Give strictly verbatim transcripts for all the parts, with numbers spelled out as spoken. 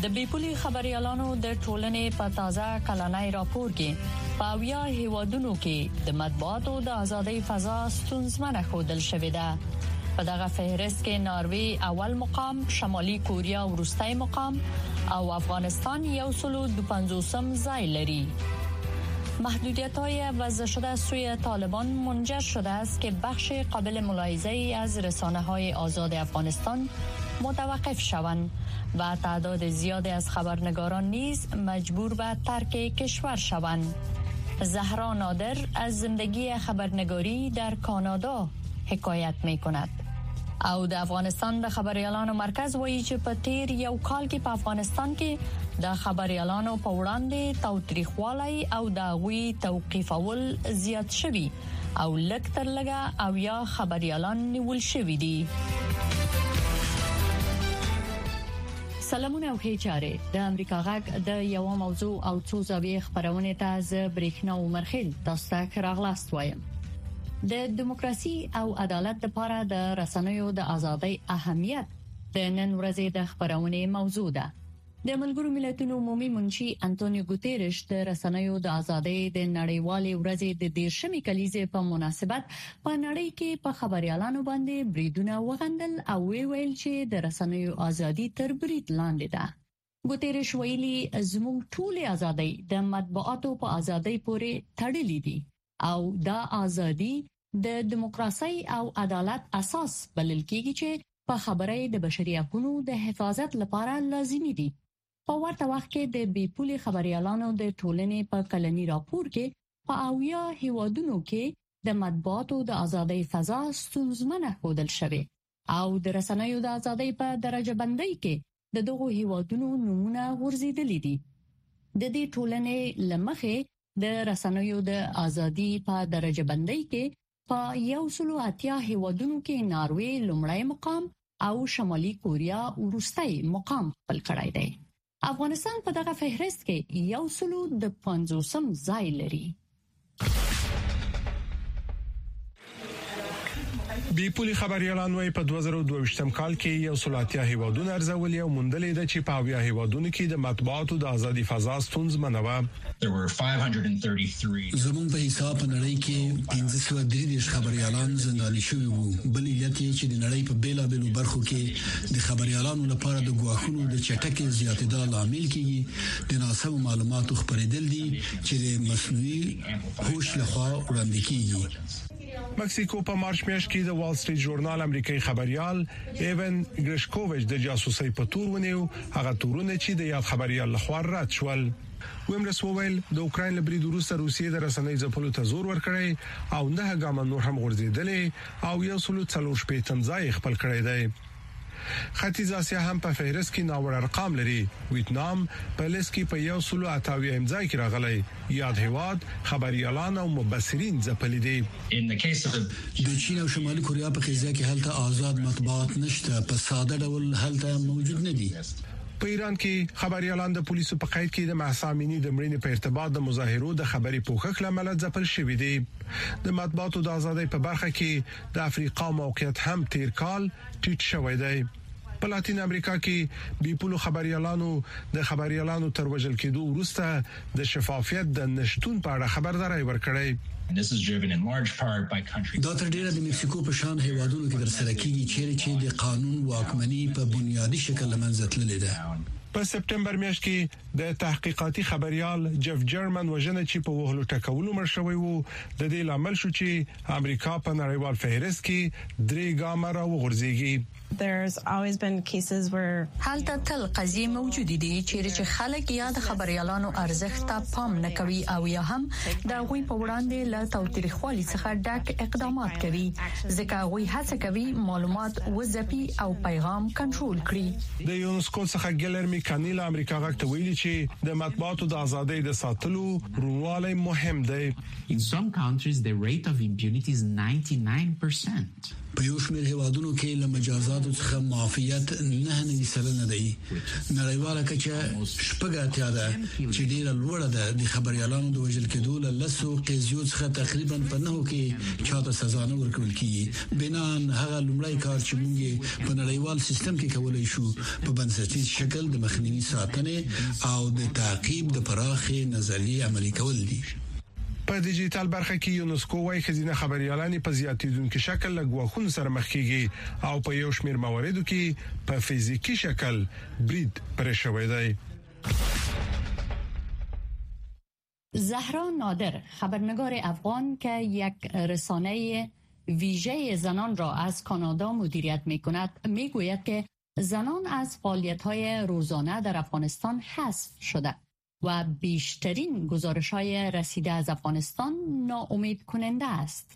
د بیپولي خبريالانو د ټولنې په تازه کلنۍ راپور کې په اویا هیوادونو کې د مطبوعاتو د ازادۍ فضا ستونزمنه ښودل شوې ده. په دغه فهرست کې ناروی اول مقام، شمالي کوریا وروستي مقام او افغانستان یو سلو دو پنځوسم ځای لري. محدودیت‌های وضع شده سوی طالبان منجر شده است که بخش قابل ملاحظه‌ای از رسانه‌های آزاد افغانستان متوقف شوند و تعداد زیادی از خبرنگاران نیز مجبور به ترک کشور شوند. زهرا نادر از زندگی خبرنگاری در کانادا حکایت می‌کند. او د افغانستان د خبريالانو مرکز وایي چې په تیر یو کال کې په افغانستان کې د خبريالانو په وړاندې تاوتریخوالی او د غوي توقیفول زیات شوي او لږ تر لږه او یا خبريالان نیول شوي دي. سلامونه او هیچاره د امریکا غږ د یو موضوع او څو زاویې خبرونه ته ز بریښنا عمرخیل تاسو ته راغلاست وایم. د دیموکراسي او عدالت لپاره د رسنیو د ازادۍ اهمیت د نن ورځې د خبرونه موضوع ده. د ملګرو ملتونو عمومي منشي انټونیو ګوتيريش د رسنیو د ازادۍ د نړیوالې ورځې د دیرشمې کلیزې په مناسبت په نړۍ کې په خبريالانو باندې بریدونه وغندل او ویل چې د رسنیو ازادي تر برید لاندې ده. ګوتيريش ویلي زموږ ټول ازادۍ د مطبوعاتو په ازادۍ پورې تړلې دي او دا ازادي د دیموکراسي او عدالت اساس بلل کېږي چې په خبرې د بشري حقوقو د حفاظت لپاره لازمي دي. په ورته وخت کې د بیپولي خبريالانو د ټولنې په کلنی راپور کې په اویا هیوادونو کې د مطبوعاتو د ازادۍ فضا ستونزمنه ښودل شوې او د رسنیو د ازادۍ په درجه بندۍ کې د دغو هیوادونو نمونه غورځېدلې دي. د دې ټولنې لمخې د رسنیو د ازادي په درجه بندۍ کې په یو سلو اتیا هیوادونو کې ناروی لومړی مقام او شمالي کوریا وروستي مقام خپل کړی دی. افغانستان په دغه فهرست کې یو سلو د پنځوسم ځای لري. بیپولي خبريالان وايي په دوه زره دوه ویشتم کال کې یو سلاتیا هیوادونه ارزولي او موندلې ده چې په اویا هیوادونو کې د مطبوعاتو د ازادي فضا ستونزمنه و. زموږ په حساب په نړۍ کې پنځه سوه درې دېرش خبريالان زنداني شوي وو. بل علت یې چې د نړۍ په بیلابېلو برخو کې د خبريالانو لپاره د ګواښونو د چټکې زیاتېدو لامل کېږي د ناسمو معلوماتو خپرېدل دي چې د مصنوعي هوش لخوا وړاندې کېږي. مکسیکو په مارچ میاشت کې د وال سټریټ ژورنال امریکایي خبريال ایون ګریشکوویچ د جاسوسي په تور ونیو هغه تورونه چې د یاد خبريال لخوا رد شول. ویمرس وویل د اوکرين لبرید وروسته روسیې د رسنۍ ځپلو ته زور ورکړی او نه ګام نور هم غورځېدلې او یو سلو څلور شپږم ځای خپل کړی دی. ختیځ اسیا هم په فهرست کې ناوړ ارقام لري. ویتنام په لیست کې په یو سلو اتاوي امځای کې راغلی. یاد هیواد خبريالان او مبصرین ځپلي دي. د چین او شمالي کوریا په خزه کې هلته آزاد مطبوعات نشته، په ساده ډول هلته موجود نه دي. په ایران کې خبريالان د پولیسو په قید کې د محسامینی د مړینې په ارتباط د مظاهرو د خبري پوښښ لامل ځپل شوې دي. د مطبوعاتو د ازادۍ په برخه کې د افریقا موقعیت هم تیر کال ټیټ شوی دی. په لاتین امریکا کې بیپولو خبريالانو د خبريالانو تر وژل کېدو وروسته د شفافیت د نشټون په اړه خبرداري ورکړې. دا تر ډیره د مکسیکو په شان هیوادونو کې ترسره کیږي چې د قانون واکمنۍ په بنیادی شکل لمنځه تللې ده. په سپټمبر میاشت کې د تحقیقاتي خبريال جف جرمن وژنه چې په وهلو ټکولو مړ شوی وو د دې لامل شو چې امریکا په نړیوال فهرست کې درې ګام را وغورځيږي. There's always been cases where حالته تل قضیه موجود دي چې خلک یا د خبريالانو ارزښت ته پام نه کوي او یا هم د غوي په وړاندې له تاوتریخوالي څخه ډک اقدامات کوي ځکه غوي هڅه کوي معلومات وځپي او پیغام کنټرول کړي. د یونسکو څخه ګلرمي کانیلا امریکا غاکته ویلي چې د مطبوعاتو د ازادۍ د ساتلو روالي مهم دی. In some countries the rate of impunity is ninety-nine percent. په یو شمېر هیوادونو کې له مجازاتو څخه معافیت نه نه سلنه دی. نړیواله کچه شپږ اتیا ده چې ډیره لوړه ده. د خبريالانو د وژل کېدو له لسو قضیو څخه تقریبا په نهو کې چاته سزا نه ورکول کیږي. بنان هغه لومړی کار چې موږ په نړیوال سیستم کې کولای شو په بنسټیز شکل د مخنیوي ساتنې او د تعقیب د پراخې نظریې عملي کول دي. په ډیجیټل برخه کې یونسکو وايي خزینه خبريالان په زیاتیدونکو شکل له غواخونو سره مخ کیږي او په یو شمېر مواردو کې په فزیکی شکل برید پرې شوی دی. زهرا نادر، خبرنگار افغان که یک رسانه ویژه زنان را از کانادا مدیریت می‌کند، میگوید که زنان از فعالیت‌های روزانه در افغانستان حذف شده و بیشترین گزارش‌های رسیده از افغانستان ناامید کننده است.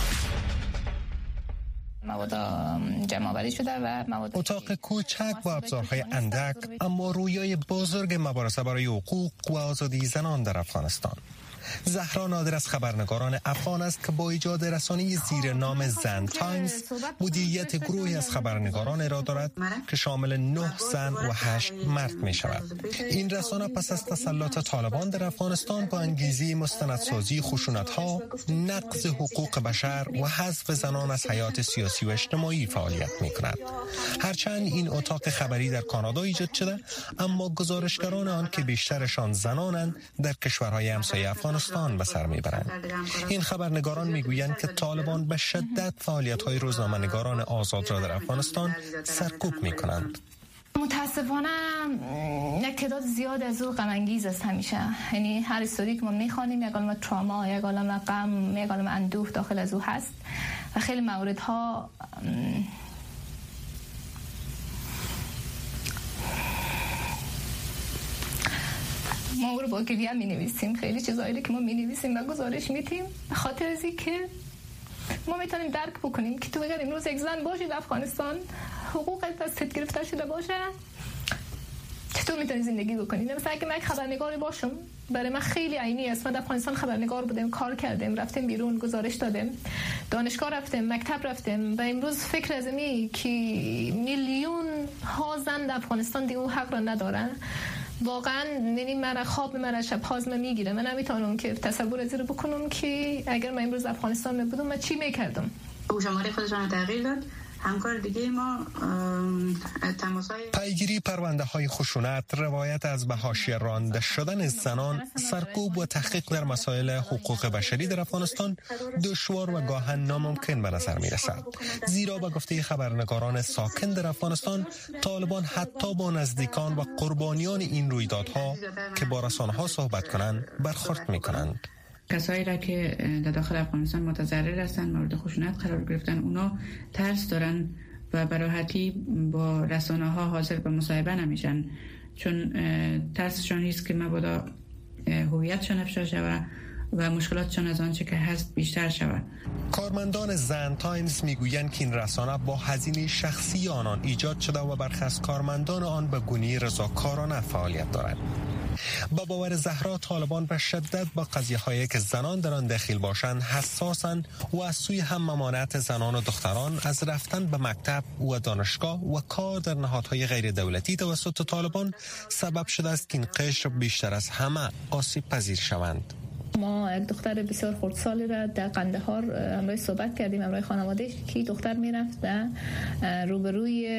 مواد جمع آوری شده و مواد اتاق کوچک با ابزارهای اندک اما رویای بزرگ مبارزه برای حقوق و آزادی زنان در افغانستان. زهرا نادر از خبرنگاران افغان است که با ایجاد رسانه زیر نام زن تایمز مدیریت گروهی از خبرنگاران را دارد که شامل نه زن و هشت مرد می شود. این رسانه پس از تسلط طالبان در افغانستان با انگیزه مستندسازی خشونت‌ها، نقض حقوق بشر و حذف زنان از حیات سیاسی و اجتماعی فعالیت می کند. هرچند این اتاق خبری در کانادا ایجاد شده، اما گزارشگران آن که بیشترشان زنانند در کشورهای همسایه افغانستان به سر میبرند. این خبرنگاران میگویند که طالبان به شدت فعالیت‌های روزنامه‌نگاران آزاد را در افغانستان سرکوب میکنند. متاسفانه یک تعداد زیاد از او غم انگیز است همیشه. یعنی هر استوری که ما میخوانیم یک عالمه تراما، یک عالمه غم، یک عالمه اندوه داخل از او هست و خیلی موردها ما او رو با گریه می نویسیم. خیلی چیزایی که ما می نویسیم و گزارش میدیم به خاطر از اینکه ما میتونیم درک بکنیم که تو اگر امروز یک زن باشی در افغانستان، حقوقت دستت گرفته شده باشه، چطور میتونی زندگی بکنی؟ مثلا اگه من یک خبرنگاری باشم، برای من خیلی عینی است. من در افغانستان خبرنگار بودم، کار کردم، رفتم بیرون، گزارش دادم، دانشگاه رفتم، مکتب رفتم و امروز فکر از اینه که میلیون ها زن در افغانستان دیگه حق را ندارن. واقعا یعنی من خواب من شب هازم میگیره. من نمیتونم که تصور از این رو بکنم که اگر من امروز افغانستان می بودم من چی میکردم. او شماره خودشان تغییر داد. همکار دیگه ما تماسای پیگیری پرونده های خشونت، روایت از به حاشیه رانده شدن زنان، سرکوب و تحقیق در مسائل حقوق بشری در افغانستان دشوار و گاهن ناممکن به نظر می رسد. زیرا به گفته خبرنگاران ساکن در افغانستان، طالبان حتی با نزدیکان و قربانیان این رویدادها که با رسانه‌ها صحبت کنند برخورد می کنند. کسایی را که در داخل افغانستان متضرر هستند، مورد خشونت قرار گرفتن، اونا ترس دارن و به راحتی با رسانه ها حاضر به مصاحبه نمیشن، چون ترسشان هست که مبادا هویتشان افشا شود و مشکلاتشان از آنچه که هست بیشتر شود. کارمندان زن تایمز میگویند که این رسانه با هزینه شخصی آنان ایجاد شده و برخی از کارمندان آن به گونه رضاکارانه فعالیت دارند. با باور زهرا، طالبان به شدت با قضیه هایی که زنان در آن داخل باشند حساسند و از سوی هم ممانعت زنان و دختران از رفتن به مکتب و دانشگاه و کار در نهادهای غیر دولتی توسط طالبان سبب شده است که این قشر بیشتر از همه آسیب پذیر شوند. ما یک دختر بسیار خردسالی را در قندهار امروز صحبت کردیم، امروز خانواده‌اش که دختر میرفت و روبروی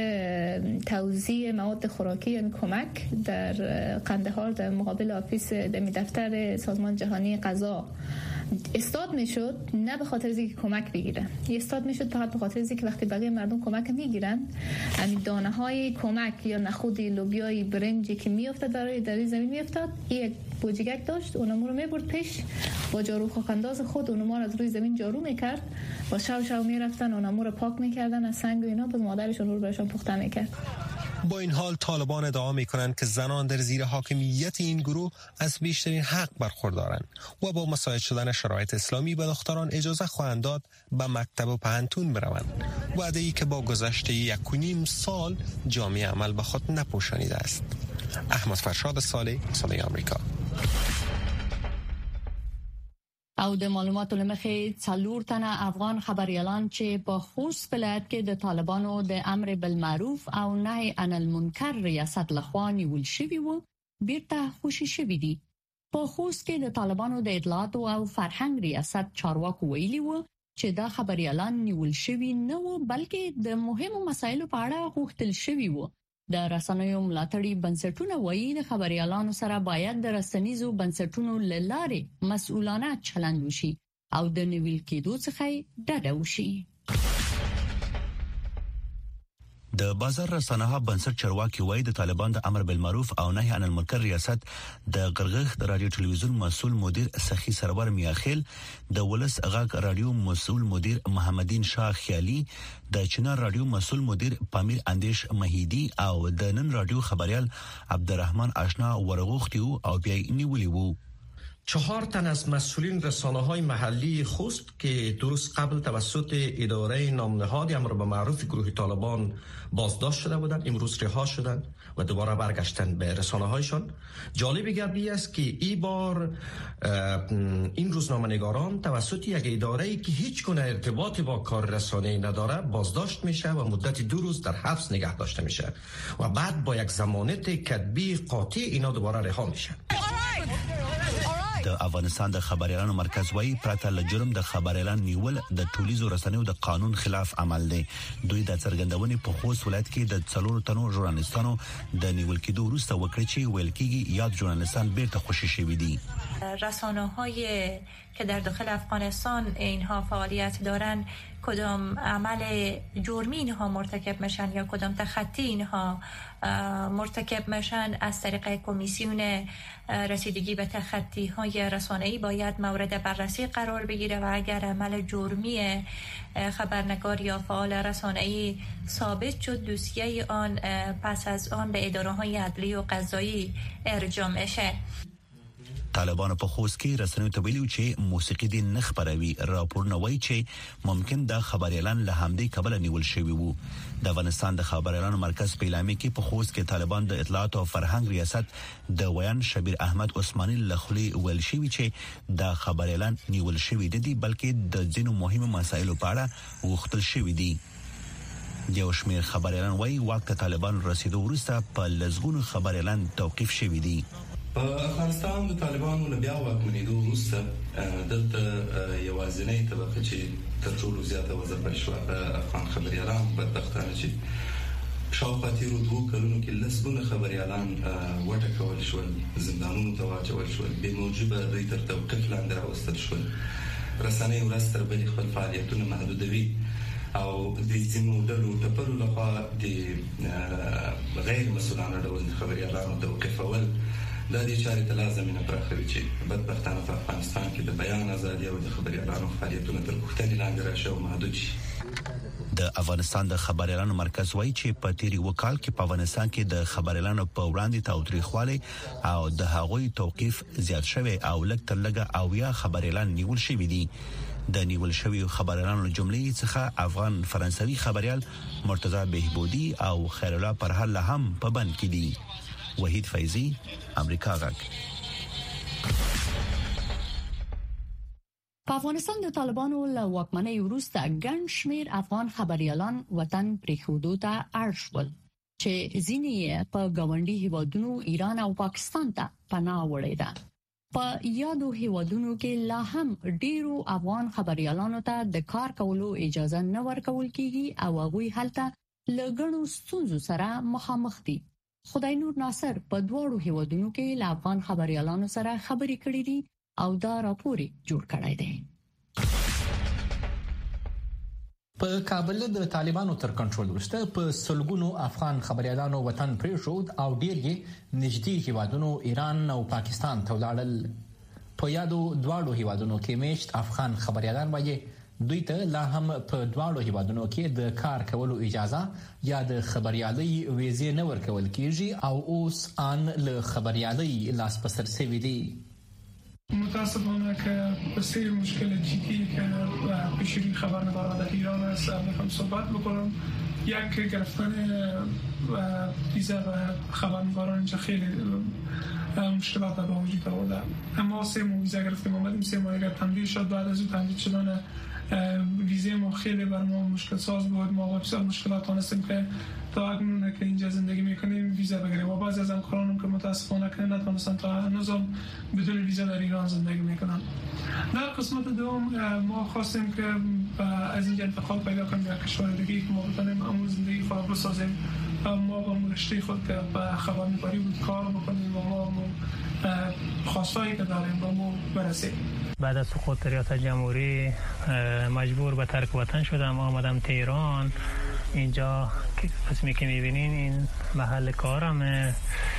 توزیع مواد خوراکی یعنی کمک در قندهار در مقابل آفیس دفتر سازمان جهانی غذا استاد میشد، نه به خاطر اینکه کمک بگیره، استاد میشد فقط به خاطر اینکه وقتی بقیه مردم کمک میگیرن، همین دانه های کمک یا نخودی لوبیای برنجی که میافتاد برای در زمین میافتاد، یک بوجیگک داشت، اونم رو میبرد پیش با جارو خاکانداز خود، اونم رو از روی زمین جارو میکرد و شو شو میرفتن اونم رو پاک میکردن از سنگ و اینا، بعد مادرشون رو براشون پخته میکرد. با این حال طالبان ادعا میکنند که زنان در زیر حاکمیت این گروه از بیشترین حق برخوردارند و با مساعد شدن شرایط اسلامی به دختران اجازه خواهند داد به مکتب و پهنتون بروند، وعده‌ای که با گذشته یک و نیم سال جامعه عمل به خود نپوشانیده است. احمد فرشاد صالح، صدای آمریکا. او د معلوماتو لمخې څلور تنه افغان خبريالان چې په خوست ولایت کې د طالبانو د امر بالمعروف او نهي عن المنکر ریاست لخوا نیول شوی وو بیرته خوشی شوی دي. په خوست کې د طالبانو د اطلاعات او فرهنګ ریاست چارواکو ویلي وو چې دا خبريالان نیول شوی نه وو بلکې د مهمو مسایلو په اړه غوښتل شوی وو. د رسنیو ملاتړي بنسټونه وایي د خبريالانو سره باید د رسنیزو بنسټونو لاره مسؤلانه چلند وشي او د نیول کېدو څخه ډډه وشي. د بازار رسنیو بنسټ چارواکي وایي د طالبان د امر بالمعروف او نهي عن المنکر ریاست د غرغخ د رادیو ټلویزیون مسؤل مدیر سخی سرور میاخیل د ولس غږ رادیو مسؤل مدیر محمدین شاه خیالي د چنار رادیو مسؤل مدیر پامیر اندیش مهیدی او د نن رادیو خبريال عبدالرحمن آشنا ورغوختیو او بیا نیولی وو. چهار تن از مسئولین رسانه‌های محلی خوست که درست قبل توسط اداره نامنهاد امر بالمعروف گروه طالبان بازداشت شده بودند امروز رها شدند و دوباره برگشتن به رسانه‌هایشان. جالب گردی است که این بار این روزنامه‌نگاران توسط یک اداره‌ای که هیچ گونه ارتباطی با کار رسانه‌ای نداره بازداشت میشه و مدت دو روز در حبس نگه داشته میشه و بعد با یک ضمانت کتبی قاطع اینا دوباره رها میشن. د افغانستان د خبريالانو مرکز وایي پرته له جرم د خبريالان نیول د ټولیزو رسنیو د قانون خلاف عمل دی. دوی د څرګندونې په خوست ولایت کې د څلورو تنو ژورنالستانو د نیول کېدو وروسته وکړي چې ویل کېږي یاد ژورنالستان بیرته خوشی شوي دي. رسانه‌های که در داخل افغانستان اینها فعالیت دارن کدام عمل جرمی اینها مرتکب میشن یا کدام تخطی اینها مرتکب میشن از طریق کمیسیون رسیدگی به تخطی های رسانه‌ای باید مورد بررسی قرار بگیره و اگر عمل جرمی خبرنگار یا فعال رسانه‌ای ثابت شد دوسیه آن پس از آن به اداره های عدلی و قضایی ارجاع میشه. طالبان په خوست کې رسنیو ته ویلي چې موسیقي دین نه خبروي راپورونه وایي چې ممکن د خبريالان له همدې کبل نیول شوی وو. د افغانستان د خبريالانو مرکز په اعلامیه کې په خوست کې طالبان د اطلاعات او فرهنګ ریاست د ویان شبیر احمد عثماني لخلي ویل شوی چې د خبريالان نیول شوی دي بلکې د ځینو مهمو مسایلو په اړه غوښتل شوی دي. یو شمېر خبريالان وایي وخت طالبان رسیدو وروسته په لزګونو خبريالان توقيف شوی دي. په افغانستان د طالبانو له بیا واکمنېدو وروسته دلته یوازینۍ طبقه چې تر ټولو زیاته وځپل شوه په افغان خبريالان بدبختانه چې شاوخوا تېرو دوو کلونو کې لسګونه خبريالان وټکول شول زندانونو ته واچول شول بې موجبه دوی تر توقیف لاندې راوستل شول. رسنۍ ورځ تر بلې خپل فعالیتونه محدودوي او د ځینو ډلو ټپلو لخوا د غیر مسؤلانه ډول خبريالانو توقیفول دا د چارې ته لازمینه پراخوي چې بدبختانه په افغانستان کې د بیان ازادي او د خبريالانو فعالیتونه تر پوښتنې لاندې راشي او محدود شي. د افغانستان د خبريالانو مرکز وایي چې په تیری وکال کې په افغانستان کې د خبريالانو په وړاندې تاوتریخوالی او د هغوی توقيف زیات شوی او لږ تر لږه او یا خبريالان نیول شوی دي. د نیول شوی خبريالانو جملې څخه افغان فرانسوي خبريال مرتضی بهبودی او خیر الله پرهر هم په بند کې دي. وحید فیضی امریکا غږ. په افغانستان د طالبانو له واکمنۍ وروسته ګڼ شمېر افغان خبريالان وطن پرېښودو ته اړ شول چې ځینې په ګاونډي هیوادونو ایران او پاکستان ته پناه وړي ده. په یادو هیوادونو کې لا هم ډیرو افغان خبريالانو ته د کار کولو اجازه نه ورکول کیږي او هغوی هلته له ګڼو ستونزو سره مخامخ دي. خدای نور ناصر په دواړو هیوادونو کې له افغان خبريالانو سره خبرې کړې دي او دا راپور جوړ کړی دی. په کابل د طالبانو تر کنټرول وروسته په سلګونو افغان خبريالانو وطن پرېښود او ډېر یې نږدې هیوادونو ایران او پاکستان ته ولاړل. په یادو دواړو هیوادونو کې میشت افغان خبريالان وایي دوی ته لا هم په دواړو هیوادونو کې د کار کولو اجازه یا د خبريالۍ ویزې نه ورکول کیږي او اوس ان له خبريالۍ لاس په سر شوي دي. متاسفانه که بسیار مشکل جدی که پیشگیری خبرنگاران در ایران است میخوام صحبت بکنم. یک گرفتن ویزا و خبرنگاران اینجا خیلی مشکلات به وجود آورده. اما سه ماه ویزا گرفتیم اومدیم، سه ماه اگر تمدید شد، بعد از اون تمدید شدن ویزای ما خیلی بر ما مشکل ساز بود. ما بسیار مشکلات داشتیم که تا اکنون که اینجا زندگی میکنیم ویزا بگیریم و بعضی از همکارانم که متاسفانه که نتونستن تا هنوزم بدون ویزا در ایران زندگی میکنن. در قسمت دوم ما خواستیم که از اینجا انتقال پیدا کنیم در کشور دیگه که ما بتونیم امروز زندگی خود بسازیم. ما با رشته خود که به خبرنگاری بود کار بکنیم و ما خواستایی که داریم با ما برسیم. بعد از سقوط ریاست جمهوری مجبور به ترک وطن شدم، آمدم تهران. اینجا قسمی که میبینین این محل کارم.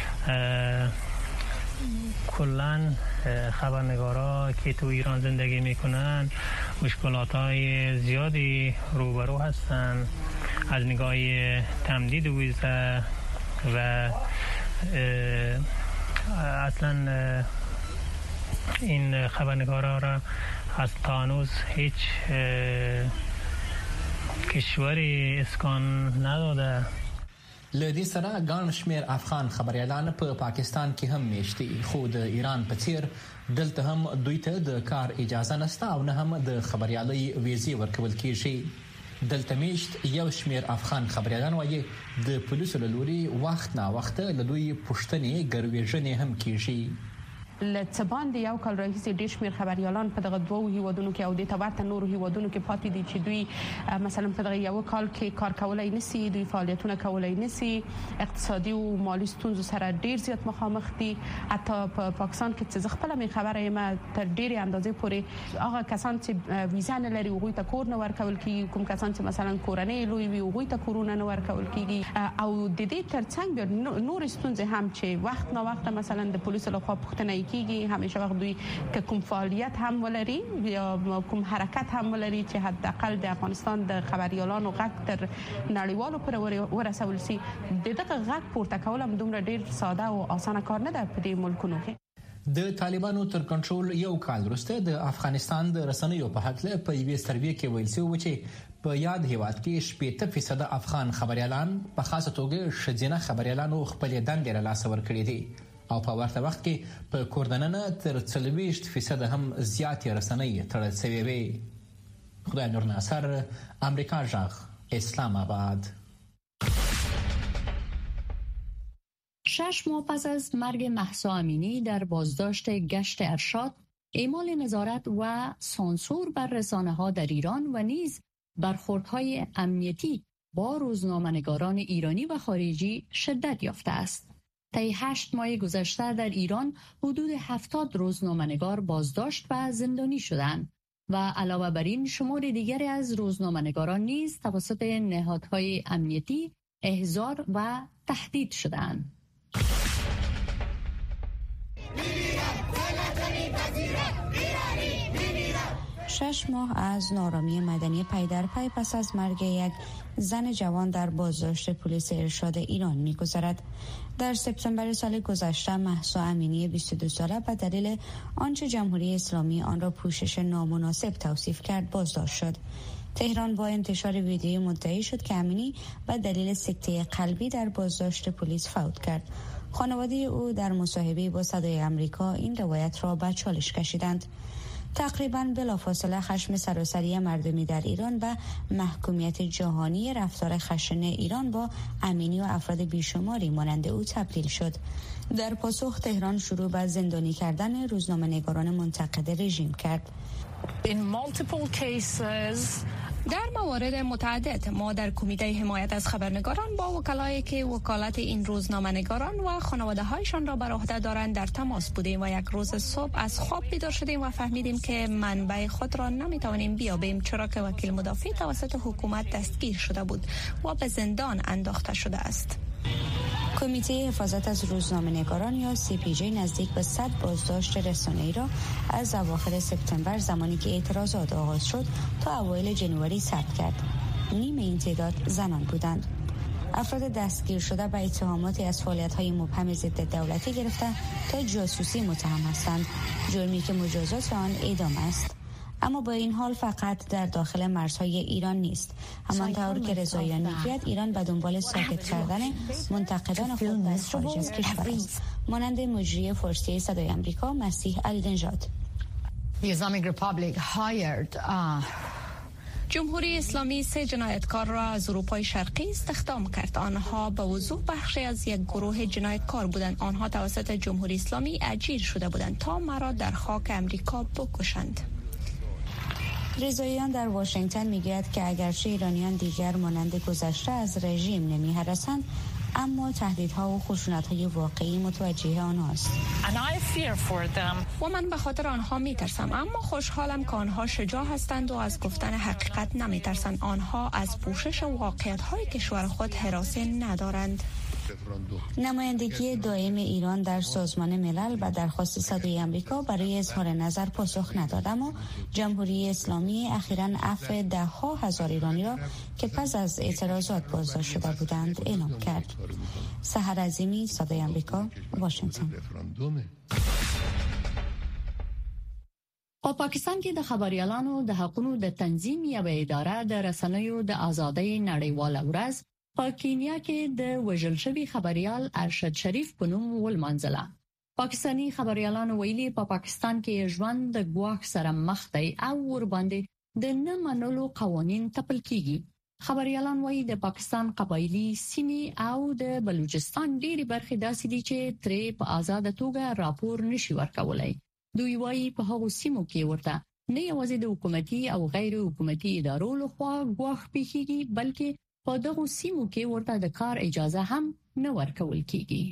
کلن خبرنگارا که تو ایران زندگی میکنن مشکلات های زیادی روبرو هستن، از نگاه تمدید ویزا و اصلا این خبرنگارا را از تا هنوز هیچ کشوری اسکان نداده. لدی سره ګڼ شمیر افغان خبريالان په پاکستان کې هم میشتي، خو د ایران په څیر دلته هم دوی ته د کار اجازه نشته او نه هم د خبريالۍ ویزې ورکول کیږي. دلته میشت یو شمیر افغان خبريالان وایي د پولیسو له لوري وخت نه وخت له دوی پوښتنې ګرویژنې هم کیږي. لڅبان د یو کال راهیسې ډېر شمیر خبريالان په دغه دوه هیوادونو کې او د تبعت نورو هیوادونو کې پاتې دي چې دوی مثلا په دغه یو کال کې کار کولای نسی، دوی فعالیتونه کولای نسی، اقتصادي او مالی ستونزو سره ډېر زیات مخامخ دي. حتی په پاکستان کې چې خپل می خبره یم تر ډېرې اندازې پورې هغه کسان چې ویزا نه لري هغوی ته کور نه ورکول کیږي، کوم کسان چې مثلا کورنۍ لوی وي هغوی ته کورونه نه ورکول کیږي. او د دې ترڅنګ نور ستونزې هم چې وخت نه وخت مثلا د پولیسو لخوا پوښتنه کیږي، همیشه وخت دوی که کوم فعالیت هم ولري یا کوم حرکت هم ولري چې حداقل د افغانستان د خبريالانو غږ تر نړیوالو پورې ورسول شي، د دغه غږ پورته کول هم دومره ډیر ساده او اسانه کار نه ده په دې ملکونو کې. د طالبانو تر کنټرول یو کال وروسته د افغانستان د رسنیو په هکله په یوې سروې کې ویل شوی چې په یاد هیواد کې شپږ فیصد افغان خبريالان په خاصه توګه ښځینه خبريالانو خپل دندې له لاسه ورکړې دي او په ورته وخت کې په کوردننه تر څلوېښت فیصد هم زیاتې رسنۍ تړل شوې وي. خدای نور ناصر، امریکا جغ، اسلام آباد. شش ماه پس از مرگ مهسا امینی در بازداشت گشت ارشاد، اعمال نظارت و سانسور بر رسانه‌ها در ایران و نیز برخوردهای امنیتی با روزنامه‌نگاران ایرانی و خارجی شدت یافته است. طی هشت ماه گذشته در ایران حدود هفتاد روزنامه‌نگار بازداشت و زندانی شدند و علاوه بر این شمار دیگری از روزنامه‌نگاران نیز توسط نهادهای امنیتی احضار و تهدید شدند. شش ماه از نارامی مدنی پی در پی پس از مرگ یک زن جوان در بازداشت پلیس ارشاد ایران می‌گذرد. در سپتامبر سال گذشته مهسا امینی بیست و دو ساله به دلیل آنچه جمهوری اسلامی آن را پوشش نامناسب توصیف کرد بازداشت شد. تهران با انتشار ویدیویی مدعی شد که امینی به دلیل سکته قلبی در بازداشت پلیس فوت کرد. خانواده او در مصاحبه با صدای آمریکا این روایت را به چالش کشیدند. تقریباً بلافاصله خشم سراسری مردمی در ایران و محکومیت جهانی رفتار خشن ایران با امینی و افراد بیشماری مانند او تبدیل شد. در پاسخ تهران شروع به زندانی کردن روزنامه‌نگاران منتقد رژیم کرد. در موارد متعدد ما در کمیته حمایت از خبرنگاران با وکلایی که وکالت این روزنامه‌نگاران و خانواده‌هایشان را بر عهده دارند در تماس بودیم و یک روز صبح از خواب بیدار شدیم و فهمیدیم که منبع خود را نمیتوانیم بیابیم، چرا که وکیل مدافع توسط حکومت دستگیر شده بود و به زندان انداخته شده است. کمیته حفاظت از روزنامه‌نگاران یا سی پی جی نزدیک به صد بازداشت رسانه‌ای را از اواخر سپتامبر زمانی که اعتراضات آغاز شد تا اوایل جنوری ثبت کرد. نیم این تعداد زنان بودند. افراد دستگیر شده به اتهاماتی از فعالیت‌های مبهم ضد دولتی گرفته تا جاسوسی متهم هستند، جرمی که مجازات آن اعدام است. اما با این حال فقط در داخل مرزهای ایران نیست. همانطور که رضاییان میگوید ایران به دنبال ساکت کردن منتقدان خود در خارج از کشور است، مانند مجری فارسی صدای آمریکا مسیح علی نژاد. جمهوری اسلامی سه جنایتکار را از اروپای شرقی استخدام کرد. آنها به وضوح بخشی از یک گروه جنایتکار بودند. آنها توسط جمهوری اسلامی اجیر شده بودند تا مرا در خاک امریکا بکشند. رضاییان در واشنگتن میگوید که اگرچه ایرانیان دیگر مانند گذشته از رژیم نمی‌هراسند، اما تهدیدها و خشونت‌های واقعی متوجه آنهاست. و من به خاطر آنها میترسم، اما خوشحالم که آنها شجاع هستند و از گفتن حقیقت نمیترسند. آنها از پوشش واقعیت‌های کشور خود هراسی ندارند. نمایندگی دائم ایران در سازمان ملل به درخواست صدای آمریکا برای اظهار نظر پاسخ نداد، اما جمهوری اسلامی اخیراً عفو ده ها هزار ایرانی را که پس از اعتراضات بازداشت شده بودند اعلام کرد. سحر عظیمی، صدای آمریکا، واشنگتن. په پاکستان کې د خبريالانو د حقوقو د تنظیم یو اداره د رسنیو د ازادۍ نړیواله ورځ په کینیا کې د وژل شوي خبريال ارشد شریف په نوم ولمانځله. پاکستاني خبريالانو ویلي په پا پاکستان کې ژوند د ګواښ سره مخ دی او ور باندې د نه منلو قوانين تپل کیږي. خبريالان وایي د پاکستان قبایلی سیمې او د بلوچستان ډېری برخې داسې دي چې ترې په آزاد توګه راپور نشي ورکولای. دوی وایي په هغو سیمو کې ورته نه یوازې د حکومتي او غیر حکومتي ادارو لخوا ګواښ پیښیږي، بلکې په دغو سیمو کې ورته د کار اجازه هم نه ورکول کیږي.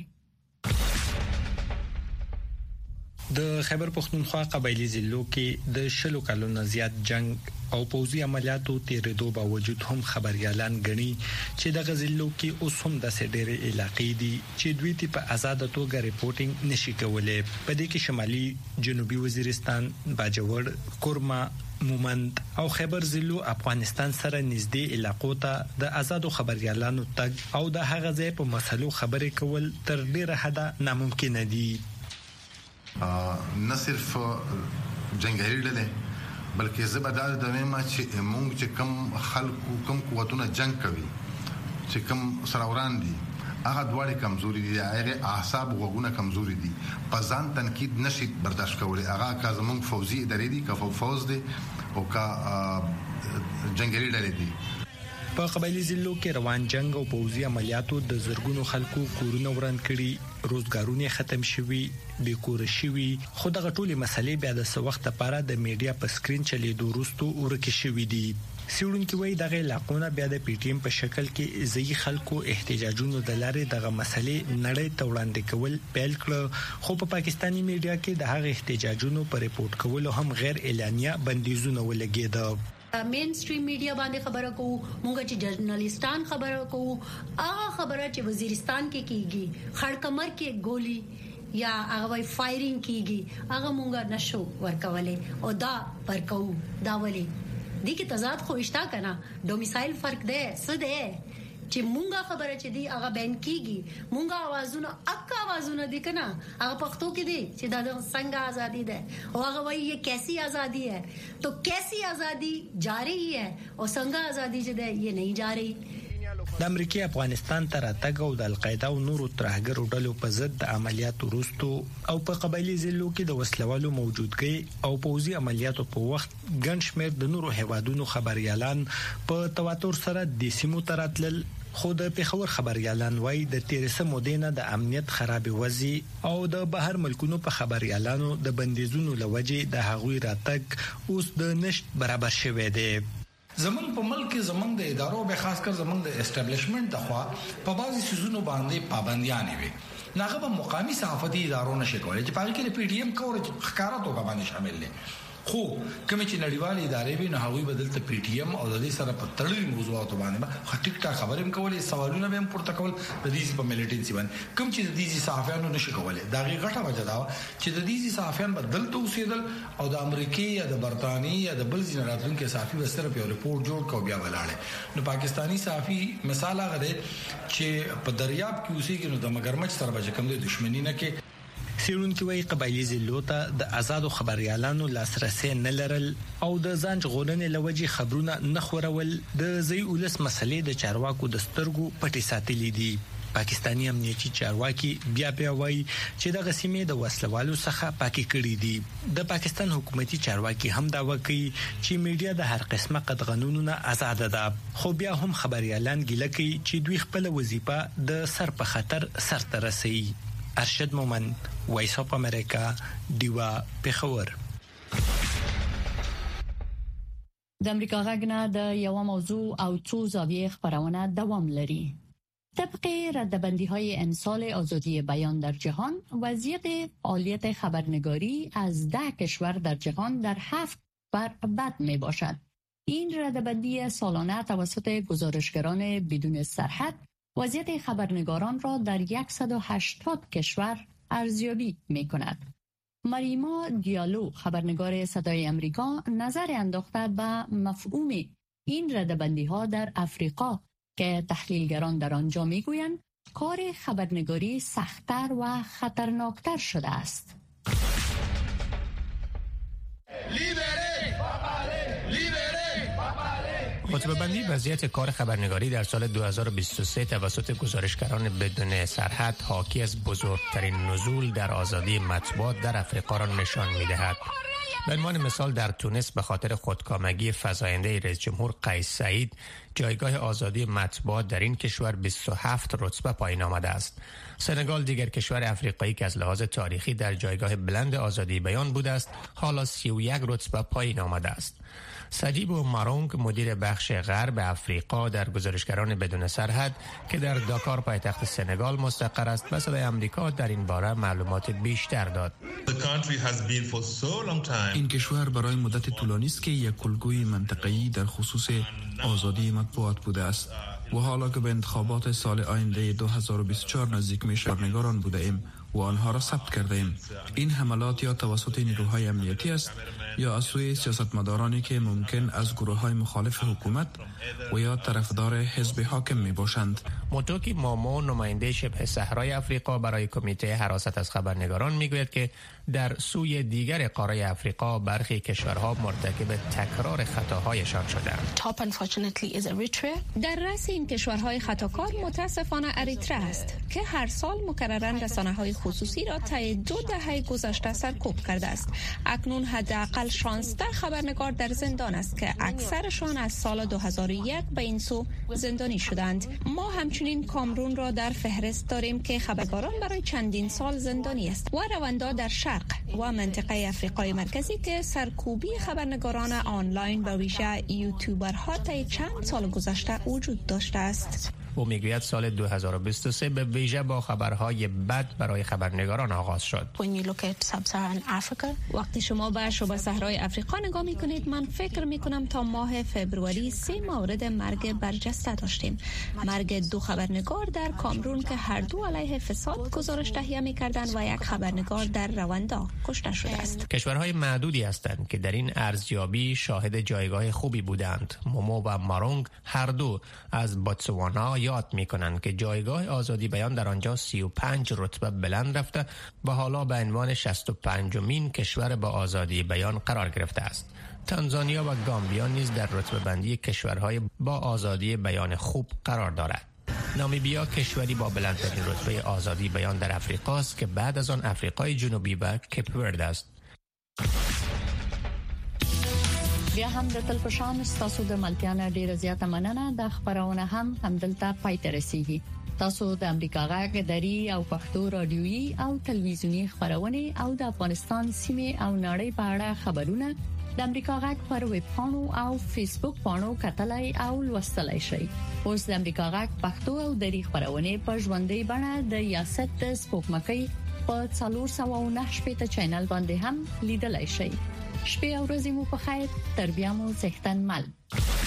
د خیبر پختونخوا قبایلی ضلعو کې د شلو کلونو زیات جنگ او پوځي عملیاتو تیرېدو باوجود هم خبريالان غني چې د غزلو کې اوس هم د سډېرې علاقې دي چې دوی ته په آزاد توګه ریپورتینګ نشي کولای. په دې کې شمالي جنوبي وزیرستان، باجوړ، کورما، مومند او خیبر ضلعو افغانستان سره نږدې علاقو ته د آزادو خبريالانو تګ او د هغه ځای په مسلو خبرې کول تر ډیره حده ناممکن دي. نه صرف جنگیری ډلې بلکې زبردار د مېما چې موږ چې کم خلکو کم قوتونه جنگ کوي چې کم سراوران دي هغه دواړي کمزوري دي، هغه اعصاب وګونه کمزوري دي، په ځان تنقید نشي برداشت کولای. هغه کا زموږ فوزي ادارې دي، کا فوز دي او کا جنگیری ډلې دي. په قبایلی ضلعو کې روان جنگ او پوځي عملیاتو د زرګونو خلکو کورونه وران کړي، روزګارونه ختم شوي، بیکور شوي. خو دغه ټولې مسلې بیا د څه وخت لپاره د میډیا په سکرین چلیدو وروسته ورکه شوي دي. سیورونکي وایي دغه علاقونه بیا د پی ټی ایم په شکل کې ځای خلکو احتجاجونو د لارې دغه مسلې نړۍ ته وړاندې کول پیل کړ، خو په پاکستانی میډیا کې د هغه احتجاجونو پر ریپورت کولو هم غیر اعلانیه بندیزونه ولګېده. مین سټریم میډیا باندې خبره کوو، مونږ چې جرنالستان خبره کوو، هغه خبره چې وزیرستان کې کیږي، خړکمر کې ګولي یا هغه وای فایرینګ کیږي، هغه مونږ نشو ورکولې او دا ورکو دا ولې دي کې تضاد خو اشتا کنه ډومیسایل فرق دی څه دی چې مونږه خبره چې دی هغه بین کیږي، مونږه اوازونه اکا اوازونه دي کنه هغه پښتو کې دي چې دا څنګه ازادي ده او هغه وایي یہ کیسی آزادی ہے، تو کیسی آزادی جاری ہے او څنګه آزادی چې ده یہ نہیں جاری. د امریکای افغانستان ته راتګ او د القاعده او نورو ترهګرو ډلو په ضد د عملیاتو وروسته او په قبایلی ضلعو کې د وسلوالو موجودګي او پوځي عملیاتو په وخت ګڼ شمېر د نورو هیوادونو خبريالان په تواتر سره د سیمو تراتل. خو د پیښور خبريالان وایي د تیرسمو دینه د امنیت خراب وضعي او د بهر ملکونو په خبريالانو د بندیزونو لوجه د هغوی راتګ اوس د نشټ برابر شوی دی. زمون په ملک زمون د ادارو به خاص کر زمون د اسټابلیشمنت دغه په بعضي سيزونو باندې پابنديان وي. ناغه په مقامي صحافتي ادارو نشي کولای چې په کې د پی ډی ایم کور ښکارا توګه باندې شامل دي. خو کوم چې نړیوالې ادارې به نه هغوی بدلته پی ټی ایم او د دې سره په تړلي موضوعاتو باندې خو ټیک ټاک خبرې هم کولې، سوالونه به هم پورته کول د دې په ملیټنسي باندې کوم چې د دې صحافیانو نشي کولای. دا غي غټه وجه دا چې د دې صحافیان بدلته اوسېدل او د امریکای یا د برتانیې یا د بل ځای راتلونکي صحافي به صرف یو ریپورت جوړ کو بیا ولاړ. نو پاکستانی صحافي مثال هغه دی چې په دریاب کې اوسېږي نو د مگرمچ سره به کوم د دښمنی نه کې سیرونکي وایي قبایلی ضلعو ته د آزادو خبريالانو لاسرسي نه لرل او د ځان ژغورنې لوجي خبرونه نه خورول د ځای ولس مسلې د چارواکو د سترګو پټي ساتلې دي. پاکستاني امنیتي چارواکي بیا بیا وایي چې د غسیمې د وسلوالو څخه پاکي کړي دي. د پاکستان حکومتي چارواکي هم دا وکړي چې میډیا د هر قسمه قدغنونو آزاد ده، خو بیا هم خبريالان ګیله کوي چې دوی خپل وظیفه د سر په خطر سرته رسوي. ارشد مومن، وایس اف امریکا، دیوا پېښور. د امریکا غږ نه د یو موضوع او څو زاویې خبرونه دوام لري. طبق ردبندی‌های امسال آزادی بیان در جهان، وضعیت فعالیت خبرنگاری از ده کشور در جهان در هفت بر بد می باشد. این ردبندی سالانه توسط گزارشگران بدون سرحد وضعیت خبرنگاران را در صد و هشتاد کشور ارزیابی می کند. مریما دیالو، خبرنگار صدای امریکا، نظر انداخته به مفهوم این ردبندی‌ها در افریقا که تحلیلگران در آنجا میگویند کار خبرنگاری سخت‌تر و خطرناکتر شده است. رتبه بندی وضعیت کار خبرنگاری در سال دو هزار و بیست و سه توسط گزارشگران بدون سرحد حاکی از بزرگترین نزول در آزادی مطبوعات در افریقا را نشان می‌دهد. به عنوان مثال در تونس به خاطر خودکامگی فزاینده رئیس جمهور قیس سعید جایگاه آزادی مطبوعات در این کشور بیست و هفت رتبه پایین آمده است. سنگال دیگر کشور افریقایی که از لحاظ تاریخی در جایگاه بلند آزادی بیان بوده است حالا سی و یک رتبه پایین آمده است. سجیبو مارونگ، مدیر بخش غرب افریقا در گزارشگران بدون سرحد که در داکار پایتخت سنگال مستقر است، به صدای آمریکا در این باره معلومات بیشتر داد. این کشور برای مدت طولانی است که یک الگوی منطقه‌ای در خصوص آزادی مطبوعات بوده است و حالا که به انتخابات سال آینده دو هزار و بیست و چهار نزدیک می شود نگران بوده ایم و آنها را ثبت کرده ایم. این حملات یا توسط نیروهای امنیتی است یا از سوی سیاستمدارانی که ممکن از گروه‌های مخالف حکومت و یا طرفدار حزب حاکم می باشند. موتوکی مومو، نماینده شبه صحرای افریقا برای کمیته حراست از خبرنگاران میگوید که در سوی دیگر قاره افریقا برخی کشورها مرتکب تکرار خطاهایشان شدند. در رأس این کشورهای خطاکار متاسفانه اریتره است که هر سال مکرراً رسانه‌های خصوصی را طی دو دهه گذشته سرکوب کرده است. اکنون حداقل شانزده خبرنگار در زندان است که اکثرشان از سال دو هزار و یک به این سو زندانی شدند. ما همچنین کامرون را در فهرست داریم که خبرنگاران برای چندین سال زندانی است و رواندا در شرق و منطقه افریقای مرکزی که سرکوبی خبرنگاران آنلاین به ویژه یوتیوبرها طی چند سال گذشته وجود داشته است. او میگوید سال دو هزار و بیست و سه به ویژه با خبرهای بد برای خبرنگاران آغاز شد. وقتی شما به شبه صحرای افریقا نگاه میکنید، من فکر میکنم تا ماه فوریه سه مورد مرگ برجسته داشتیم. مرگ دو خبرنگار در کامرون که هر دو علیه فساد گزارش تهیه میکردند و یک خبرنگار در رواندا کشته شده است. کشورهای معدودی هستند که در این ارزیابی شاهد جایگاه خوبی بودند. مومو و مارونگ هر دو از بوتسوانا یاد میکنند که جایگاه آزادی بیان در آنجا سی و پنج رتبه بلند رفته و حالا به عنوان شصت و پنجمین کشور با آزادی بیان قرار گرفته است. تانزانیا و گامبیا نیز در رتبه بندی کشورهای با آزادی بیان خوب قرار دارد. نامیبیا کشوری با بلندترین رتبه آزادی بیان در افریقا است که بعد از آن افریقای جنوبی و کیپ ورد است. بیا هم د تل پشان تاسو د ملتیا ډیره زیاته مننه. د خبرونه هم همدلته پای ته رسیدي. تاسو د امریکا غږ دری او پښتو رادیويي او تلویزیونی خبرونه او د افغانستان سیمه او نړۍ په اړه خبرونه د امریکا غږ پر ویب پاڼو او فیسبوک پاڼو کتلای او لوستلای شئ. اوس د امریکا غږ پښتو او دری خبرونه په ژوندۍ بڼه د یاست د سپوږمکۍ په څلور سوه او نهه شپږ چینل باندې هم لیدلای شئ. شپه او ورځې مو په خیر، تر بیا مو څښتن مل.